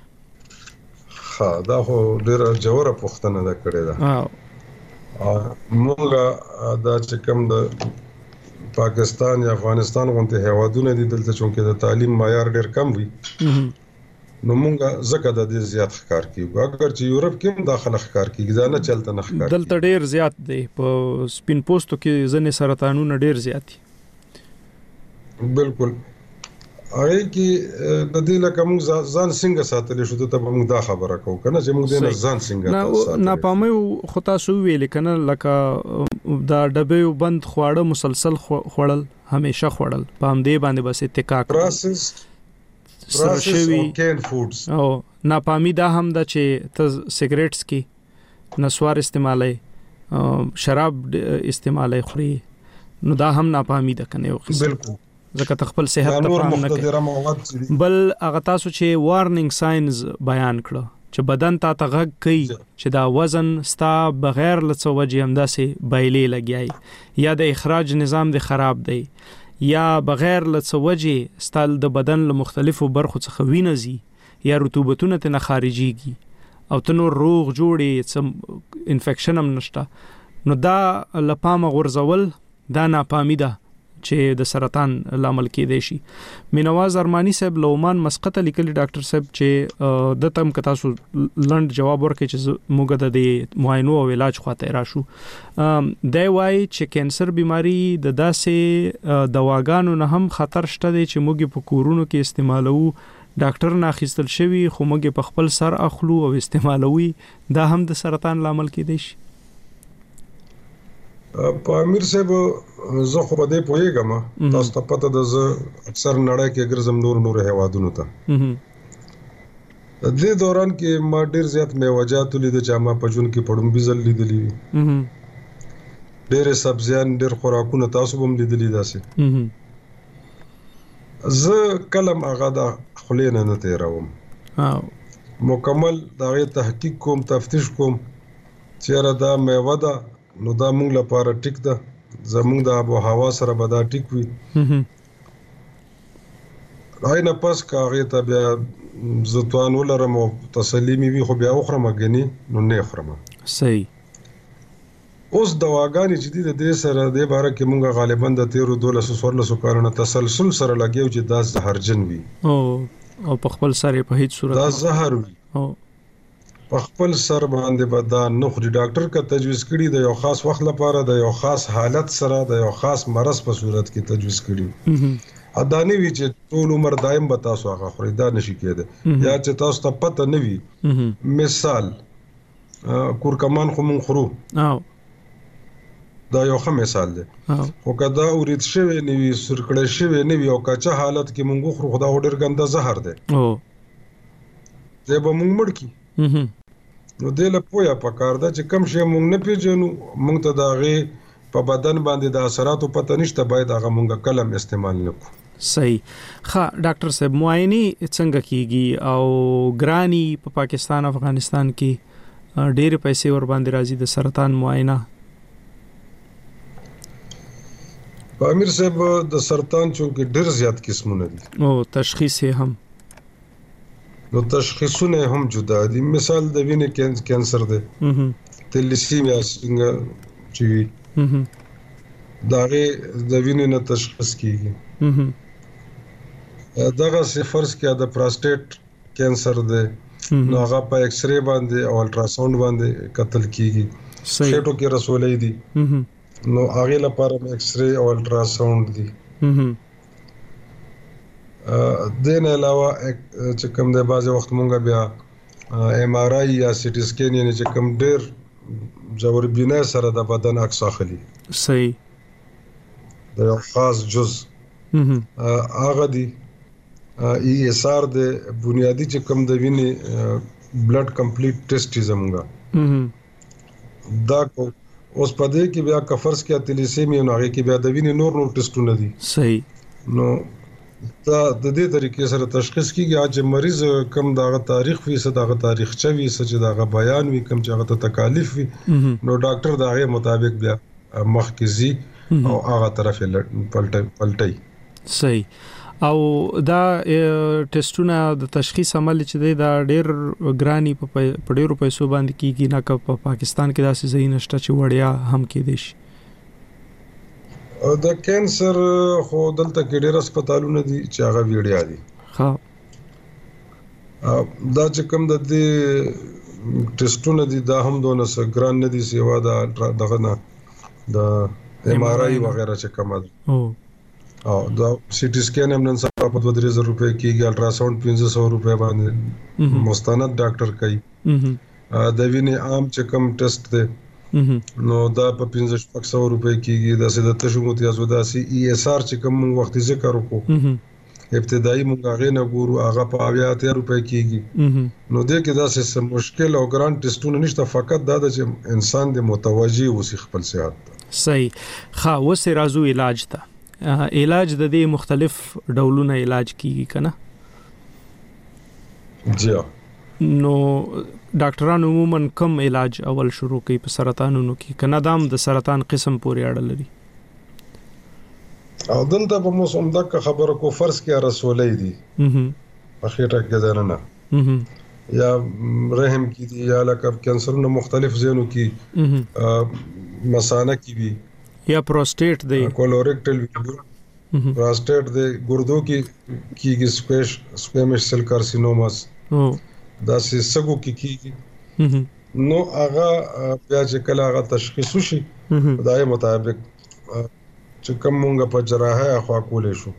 ها دا خو ډېره ژوره پوښتنه ده کړې ده. موږ دا چې کوم د پاکستان یا افغانستان غونډې هیوادونه دي دلته چونکې د تعلیم معیار ډېر کم وي نو موږ ځکه د دې زیات ښکار کیږو. اگر چې یورپ کې هم دا خلک ښکار کیږي دا نه چلته نه ښکار دلته ډېر زیات دی. په سپین پوستو کې ځینې سرطانونه ډېر زیات دي. بالکل هغه کې د دې لکه موږ ځان څنګه ساتلی شو ته موږ دا خبره کوو کنه چې موږ دې ځان څنګه ساتلی. ناپامۍ خو تاسو ویل کنه لکه دا ډبې بند خواړه مسلسل خوړل همیشه خوړل په همدې باندې بس اتکا پروسس پروسس او کین فودز او ناپامي دا هم دا چې ته سیګریټس کې نسوار استعمالي شراب استعمالي خوري نو دا هم ناپامي ده کنه یو قسم. بالکل ځکه خپل صحت ته پام نه کوي. بل هغه تاسو چې وارنینګ ساينز بیان کړو چې بدن ته تغږ کوي چې دا وزن ستا بغیر لڅ وجه هم داسې بایلې لګیای یا د اخراج نظام د خراب دی یا بغیر لڅ وجه ستل د بدن له مختلفو برخو څخه وینځي یا رطوبتونه ته نه خارجيږي او ته نور روغ جوړي څه انفیکشن هم نشته نو دا لپامه غورځول دا ناپامي ده چې د سرطان لامل کېدای شي. مینواز ارمانی صاحب لومان مسقط لیکلي ډاکټر صاحب چې د تم کتا سو لند جواب ورکړي چې موږ د معاینو او علاج خواته راشو. د وای چې کینسر بیماری د داسې دواګانو نه هم خطر شته دی چې موږ په کورونو کې استعمالو، ډاکټر نه اخیستل شوی خو موږ په خپل سر اخلو او استعمالوي، دا هم د سرطان لامل کېدای شي. په امیر صاحب زه خو په دې پوهېږم، تاسو ته پته ده زه اکثر نړۍ کې ګرځم نور نور هیوادونو ته. د دې دوران کې ما ډېر زیات میوجات لیدل چې ما په ژوند کې پړومبي ځل لیدلي وي، ډېرې سبزیان ډېر خوراکونه تاسو هم لیدلي داسې. زه کلم هغه د خولې نه نه تېروم، مکمل د هغې تحقیق کوم، تفتیش کوم چېرې دا میوه ده نو دا مونږ لپاره ټیک ده، زمونږ د آب و هوا سره به دا ټیک وي. هغې نه پس که هغې ته بیا زه توان ولرم او تسلي مې وي خو بیا وخورم ګنې نو نه خورم. صحیح. اوس دواګانې چې دي د دې سره دې باره کې مونږ غالبا د تېرو دولسو څوارلسو کالونو تسلسل سره لګیو چې دا زهرجن وي او په خپل سر په هیڅ صورت دا زهر وي، په خپل سر باندې به دا نه خوري. ډاکټر که تجویز کړي د یو خاص وخت لپاره د یو خاص حالت سره د یو خاص مرض په صورت کې تجویز کړي، دا نه وي چې ټول عمر دایم به تاسو هغه خورئ، دا نشي کېدی. یا چې تاسو ته پته نه وي، مثال کورکمان خو مونږ خورو، دا یو ښه مثال دی، خو که دا ورید شوی نه وي، سرکړی شوی نه وي او کچه حالت کې مونږ وخورو خو دا ډېر ګنده زهر دی، دی به مونږ مړ کړي. نو دې له پوهه پکار ده چې کوم شی مونږ نه پیژنو، مونږ ته د هغې په بدن باندې د اثراتو پته نشته، باید هغه مونږ کلم استعمال نه کړو. صحیح. ښه ډاکټر صاحب معاینه څنګه کیږي او ګرانی په پاکستان افغانستان کې ډېر پیسې ور باندې راځي د سرطان معاینه؟ امیر صاحب د سرطان چونکه ډېر زیات قسمونه دي او تشخیص هم نو تشخیصونه هم جدا دي. مثال د وینې کینسر دی، تلیسیمیا څنګه چې داغه د وینې نه تشخیص کیږي. دغه فرض کې د پروستات کینسر دی نو هغه په ایکس ری باندې او الټراساوند باندې کتل کیږي. خېټو کې رسولې دي نو هغه لپاره ایکس ری او الټراساوند دي. دین علاوه چې کوم د بعضي وخت مونږ بیا ایم آر آی یا سی ټی سکین یعنی چې کوم ډېر جوړ بینه سره د بدن عکس اخلي. صحیح. د یو خاص جز هغه دی ای اس آر د بنیادی چې کوم د وینې بلډ کمپلیټ ټیسټ زمونږه دا کو اوس په دې کې بیا کفرس کې تلیسیمیا نو هغه کې بیا د وینې نور نور ټیسټونه دي. صحیح. نو دا د دې طریقې سره تشخیص کیږي چې مریض کم داغه تاریخ وي څه داغه تاریخ چوي څه داغه بیان وي کم چې هغه تکالیف وي نو ډاکټر داغه مطابق بیا مخکزي او هغه طرف پلټي پلټي. صحیح. او دا ټیسټونه د تشخیص عمل چې دا ډېر ګرانی په ډېرو پیسو باندې کیږي نه که په پاکستان کې داسې ځای نشته چې وړیا هم کېدی شي. د کینسر خو دلته کې ډېر هسپتالونه دي چې هغه ویډیا دي. ها دا چې کوم د دې ټیسټونه دي دا هم دونه ګران نه دي سیوا دا دغه نه د ایم آر آی وغیرہ چې کوم ده او او دا سی ټی سکین هم نن سبا په دوه درې زره روپے کېږي. الټراساوند پنځه سوه روپے باندې مستند ډاکټر کوي. د وینې عام چې کوم ټیسټ دی نو دا په پنځه شپږ سوه روپے کېږي. دا سید تشو متیازو دا سی ای اس آر چې کوم وخت ذکر وکړو ابتدایي موږ هغه نه ګورو هغه په اویا اتیا روپے کېږي. نو دې کې دا څه مشکل او ګران ټیسټونه نشته، فقط دا چې انسان د متوجي وسی خپل صحت. صحیح. ښه اوس راځو علاج ته. علاج د دې مختلف ډولونه علاج کیږي کنه؟ جی. نو ډاکټران عموما کم علاج اول شروع کوي په سرطانونو کې کنه دام د سرطان قسم پورې اړه لري؟ او دلته په موسم دغه خبره کو فرض کې رسولې دي په خېټه کې درنه یا رحم کې دي یا لکه کینسرونو مختلف ځینو کې مثانه کې وي یا پروستات دی کولوریکټل پروستات دی ګردو کې کېږي سپیش سپیمش سیل کارسینوماس دا سګو کې کېږي. نو هغه بیا چې کله هغه تشخیص شي دای مطابق چې کوم موږ په جراحه خوا کولې شو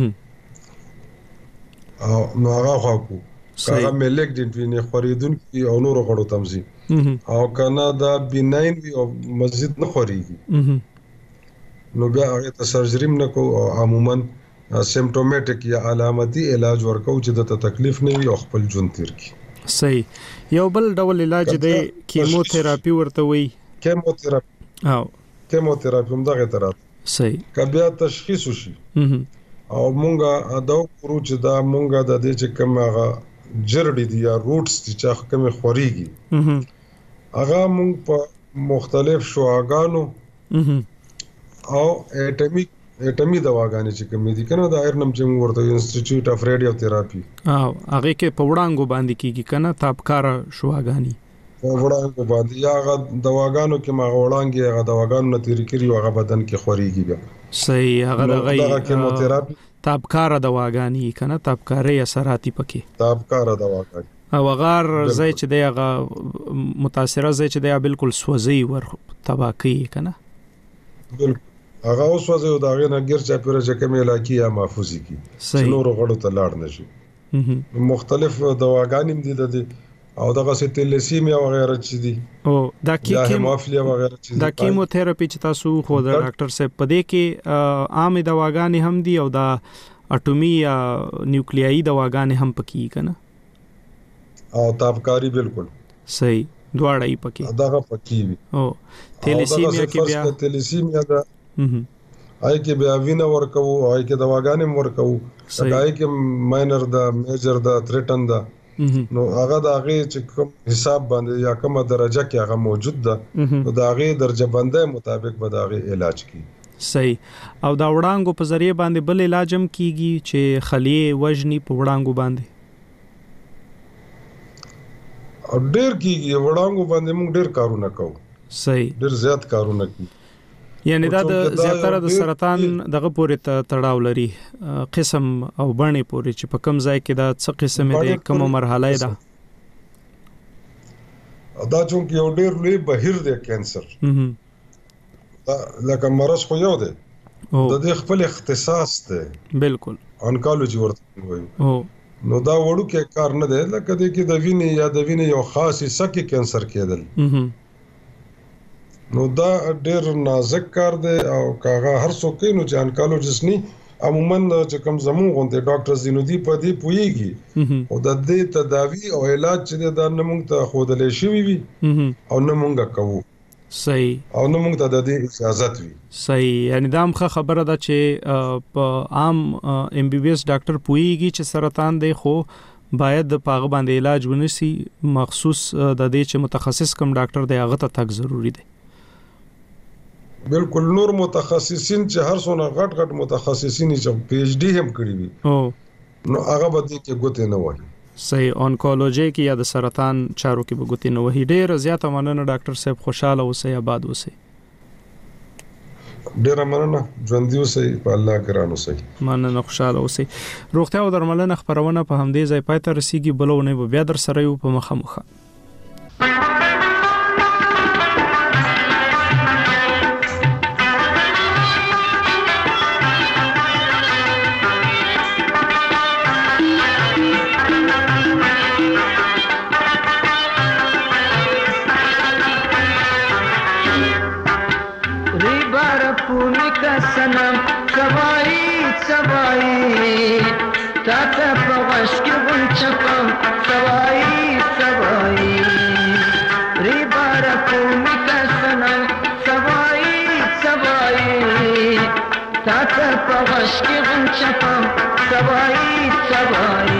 او نو هغه خوا کو هغه ملک د وینې خوريدون کې او نور غړو تمزي او کنه دا بیناین وی او مزید نه خوريږي نو بیا هغه ته سرجری نه کو او عموما سیمپټومټیک یا علامتي علاج ورکو چې د تکلیف نه وي او خپل ژوند تیر کی. صحیح. یو بل ډول علاج دی کیموتراپي ورته وي. کیموتراپي او کیموتراپي هم دغه طرح. صحیح. کبیا تشخیص شي او مونږه دا کورو چې دا مونږه د دې چې کوم هغه جرډي دي یا روټس چې کوم خوريږي هغه مونږ په مختلف شواګانو او اټمیک اټمی دواګانې چې کوم دي کنه دا ایرنم چې موږ ورته انسټیټیوټ اف ریډیو تھراپي او هغه کې په وړاندې باندې کیږي کنه تابکار شواګانی په وړاندې باندې یا هغه دواګانو کې ما وړاندې هغه دواګانو نتیری کړی هغه بدن کې خوريږي بیا. صحیح. هغه دغه کیموتراپي تابکار دواګانی کنه تابکاري اثراتي پکې تابکار دواګانی او غار زای چې دی هغه متاثره زای چې دی بالکل سوځي ور تباکی کنه بالکل هغه اوس وځي او دا غي نه ګر چا پیره چې کوم علاقې یا محفوظي کی نور غړو ته لاړ نشي. مختلف دواګانې دي د او دغه ستلیسیمیا وغیرہ چې دي او دا کیموفلیا وغیرہ چې دا کیموتراپي چې تاسو خو د ډاکټر صاحب په دې کې عام دواګانې هم دي او دا اټومي یا نیوکلیایي دواګانې هم پکې کنه او تابکاری بالکل صحیح دواړه یې پکې دغه پکې وي. او تلیسیمیا کې بیا تلیسیمیا دا آی کې بیا وینه ورکو، آی کې دواګانې ورکو، آی کې ماینر دا میجر دا تریټن دا، نو هغه د هغه چې کوم حساب باندې یا کومه درجه کې هغه موجود ده، نو د هغه درجه بندۍ مطابق به د هغه علاج کی. صحیح. او دا وړانګو په ذریعہ باندې بل علاجم کیږي چې خلیه وجنی په وړانګو باندې او ډیر کیږي وړانګو باندې موږ ډیر کارونه کوو. صحیح. ډیر زیات کارونه کوو. یعنی دا د زیاتره د سرطان دغه پورې تړاو لري، قسم او بڼې پورې چې په کوم ځای کې دا څه قسمه ده، کومه مرحله ده. دا چې یو ډیر لوی بهیر دی کانسر، لکه مرض خو یو دی، د دې خپل اختصاص دی. بالکل. انکالوجي ورته وایي. او نو دا وړو کې کار نه دی، لکه د کې د وینې یا د وینې یو خاص حصہ کې کانسر کېدل، نو دا ډېر نازک کار دی. او کاغه هر څوک نو چې انکالوجیست ني عموما چې کوم زمون غونډه ډاکټر زینودي په دې پويږي، او د دې تداوی او علاج چې دا نه مونږ ته خودلې شوی وي او نه مونږ کوو. صحیح. او نه مونږ ته د دې اجازه وي. صحیح. یعنی دا هم خبره ده چې په عام ام بي بي اس ډاکټر پويږي چې سرطان دی، خو باید د پاغه باندې علاج ونشي، مخصوص د دې چې متخصص کوم ډاکټر دی هغه ته تک ضروری دی. بالکل. نور متخصصین چې هر څونه غټ غټ متخصصین چې پی ایچ ډی هم کړی وي، او نو هغه به دې کې ګوتې نه وایي. صحیح. اونکولوژي کې یا د سرطان چارو کې به ګوتې نه وایي. ډېر زیاته مننه ډاکټر صاحب، خوشاله اوسئ، آباد اوسئ. ډېر مننه، ژوندۍ اوسئ، په الله ګران اوسئ. مننه، خوشاله اوسئ. روغتیا او درملنه خبرونه په همدې ځای پای ته رسیږي. بلونه به بیا در سره یو په مخه مخه. سنم سوایی سوایی تا تا پغش کی غنچکم سوایی سوایی ری بار کومی کا سنم سوایی سوایی تا تا پغش کی غنچکم سوایی سوایی.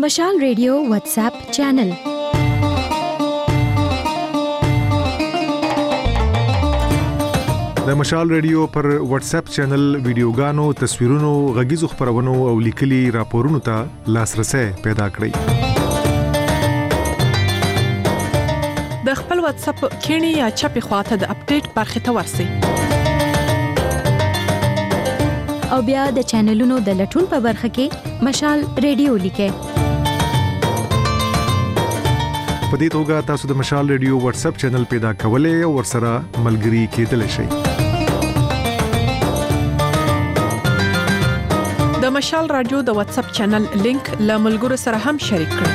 د مشال ریډیو واتس اپ چینل. د مشال ریډیو پر واتس اپ چینل ویډیوګانو، تصویرونو، غږیزو خبرونو او لیکلي راپورونو ته لاسرسي پیدا کړئ. د خپل واتس اپ کینی یا چپی خواته د اپډیټ برخه ته ورسی او بیا د چینلونو د لټون په برخه کې مشال ریډیو لیکئ. په دې توګه تاسو د مشال ریډیو واتس اپ چینل پیدا کولای او ورسره ملګري کېدلی شئ. د مشال رادیو د واتس اپ چینل لینک له ملګرو سره هم شریک کړئ.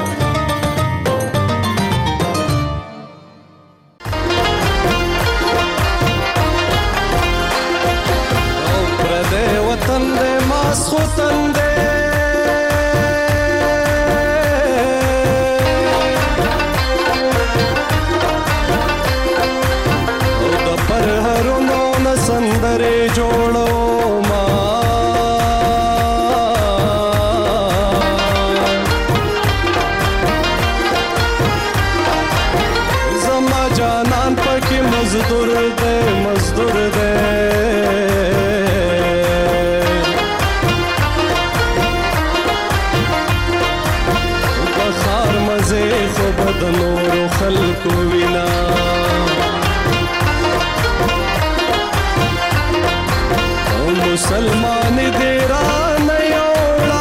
او پر دې وطن دې ماس وطن دې سندرې جوړو ما زما جانان پکې مزدور دې مزدور دې بخار مزه خو بد نور خلق وینا مسلمان دیرا نیوڑا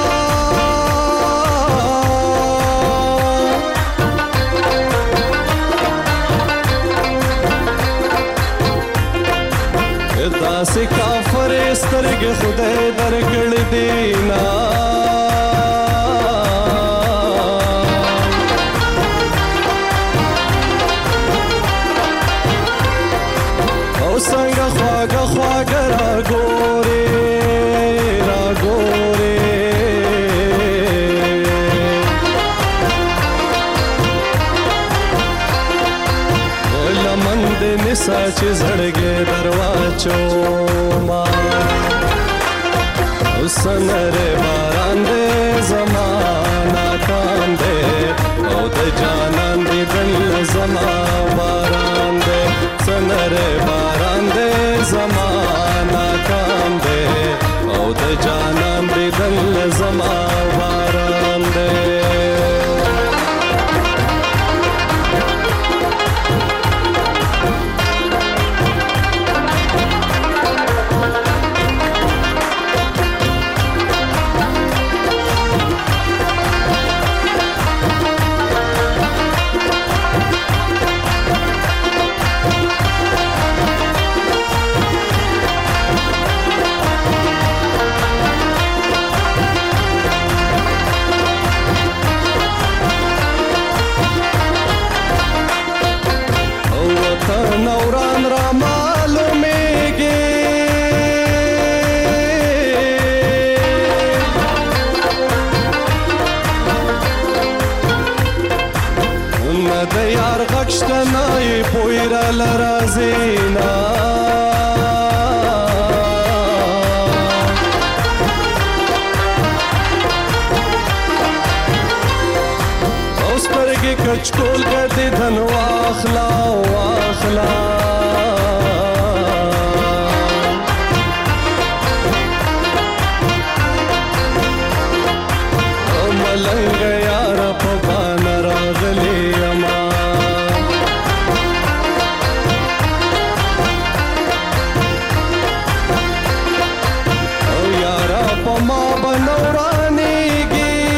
داس کافر سترګ خدای درکړ دینا او څنګه خواږه خواږه را ګورې را ګورې لمن دې نسا چې زړګې درواچو ما سنره باران دې زمانہ کام دې او د جانان دې دل زما باران دې سنره باران دې زمانہ کام دې او د جانان دې دل زما باران دې نوران را معلومیږي نه د یار غږ شته نه یې بوی راله راځي نه او سترګې کچکول ګرځي دن واخلا واخلا او ملنګ یار په بان راغلی اما او یار په ما بنورانیږي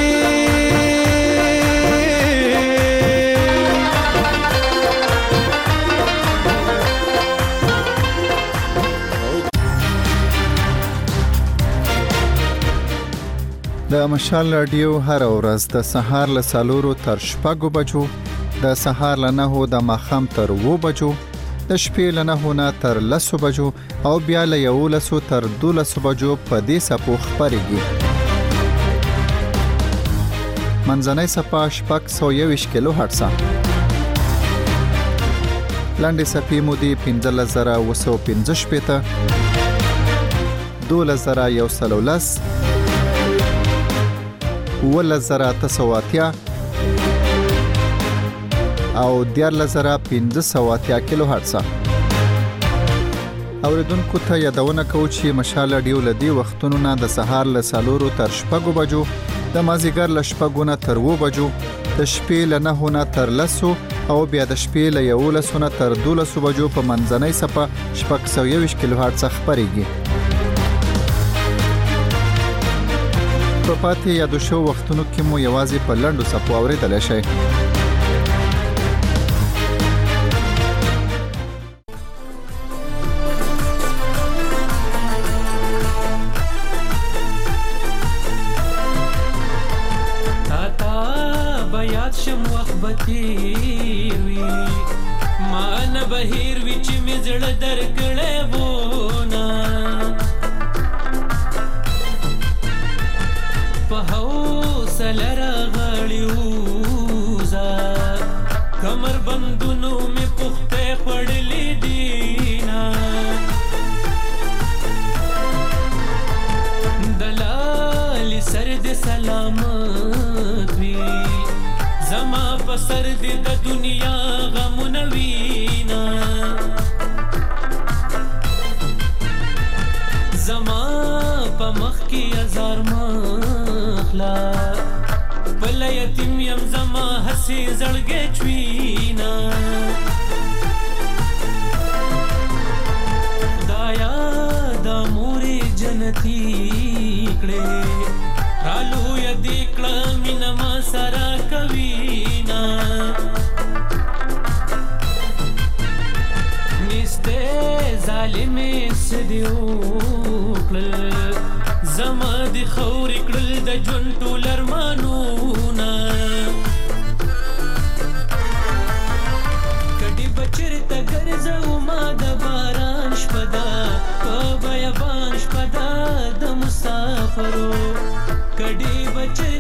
د مشال رادیو هر ورځ د سهار له سالورو تر شپږو بجو، د سهار له نهو د ماښام تر اوو بجو، د شپې له نهو نه تر لسو بجو او بیا له یولسو تر دولسو بجو په دې څپو خپرېږي. منځنۍ څپه شپږ سوه یوویشت کیلو هرټزه، لنډې څپې مو دي پنځلس زره اوه سوه پنځه شپېته، دولس زره یو سل او لس، ولس زره اته سوه اتیا او دیارلس زره پنځه سوه اتیا کیلو هرتز. اوریدونکو ته یادونه کوو چې مشال رادیو لدی وختونو نه د سهار له سالورو تر شپږو بجو، د مازیګر له شپږو نه تر اوو بجو، د شپې له نهو نه تر لسو او بیا د شپې له یولسو نه تر دولسو بجو په منځنۍ څپه شپږ سوه یوویشت کیلو هرتز خپرېږي. په پاتې یادو شو وختونو کې مو یوازې په لنډو څپو اورېدلی شئ. کډي بچي